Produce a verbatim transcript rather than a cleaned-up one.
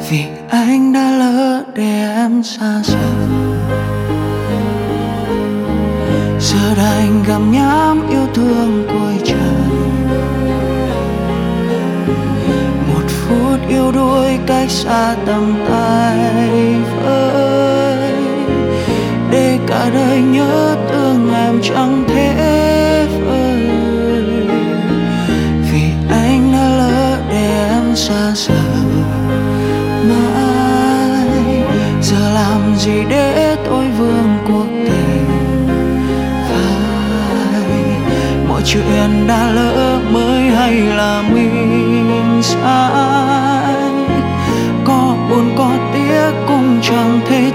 vì anh đã lỡ để em xa rời. Giờ đành gặm nhấm yêu thương cuối trời. Một phút yêu đuối cách xa tầm tay với, để cả đời nhớ thương em chẳng thể vơi. Vì anh đã lỡ để em xa rời mãi. Giờ làm gì để tôi vương cuộc tình phai. Mọi chuyện đã lỡ mới hay là mình sai. Có buồn có tiếc cũng chẳng thể